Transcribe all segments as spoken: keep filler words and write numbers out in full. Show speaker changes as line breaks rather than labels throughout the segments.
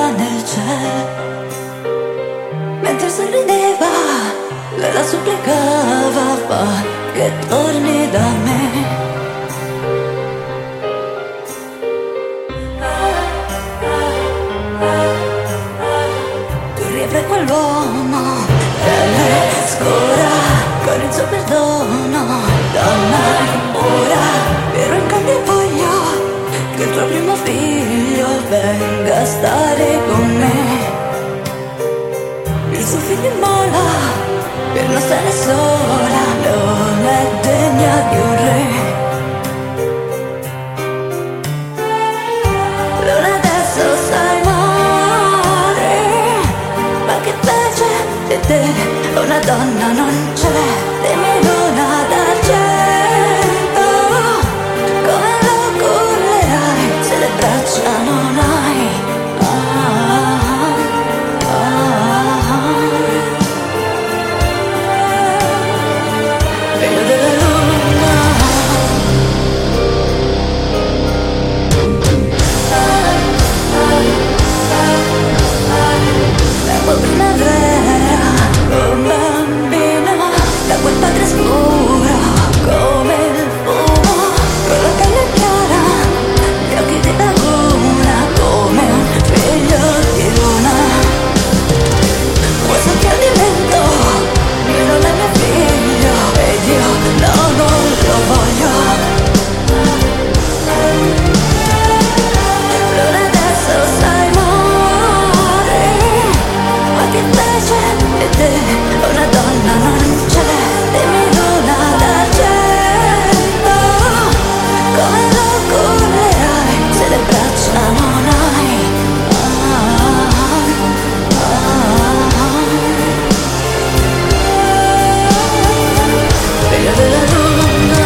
nel cielo. Mentre sorrideva, lei la supplicava, fa che torni da me. Tu riavrai quell'uomo e lei scora con il suo perdono. Donna, ora però in cambio voglio che il tuo primo figlio venga a stare con me. Il suo figlio mola per non stare sola, non è degna di un re. Luna adesso sai male, ma che fece di te una donna non c'è. Dimmi luna d'argento, come lo cullerai se le braccia non hai? Figlio della luna, la tua primavera, un bambino, da quel padre scuro come il fumo, con la pelle chiara, gli occhi di laguna, come un figlio di luna. Vuoi soffiare di vento, lui non è mio figlio ed io no, non lo voglio. Luna adesso sai male, ma che fece di te una donna non c'è. Dimmi luna d'argento, come lo cullerai se le braccia non hai? Figlio della luna,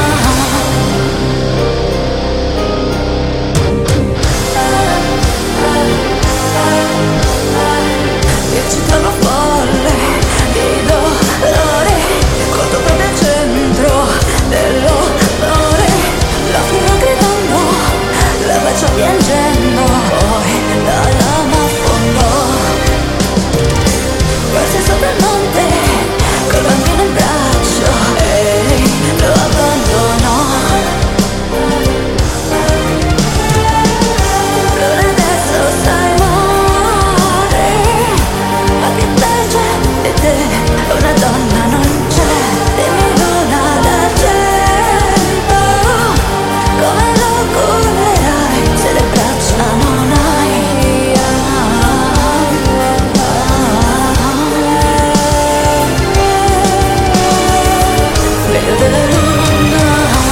io ci trovo folle di dolore, colto proprio al centro dell'odore. La fino gridando, la bacio piangendo, poi la lama affondò. Corse sopra il monte, col bambino in braccio, e lì lo abbandonò. Luna adesso sai male, ma che fece di te una donna non c'è. Dimmi luna d'argento, come lo cullerai se le braccia non hai? Figlio della luna,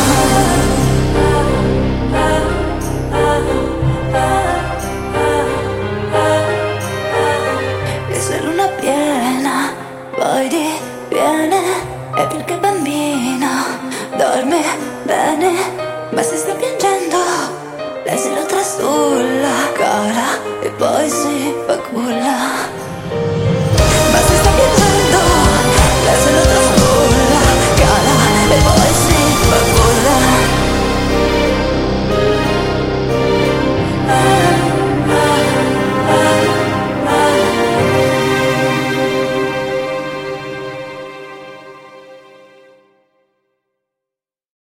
e se luna piena poi diviene, è perché bambino dorme bene, ma se sta piangendo lei se lo trasulla, cara, e poi si fa culla.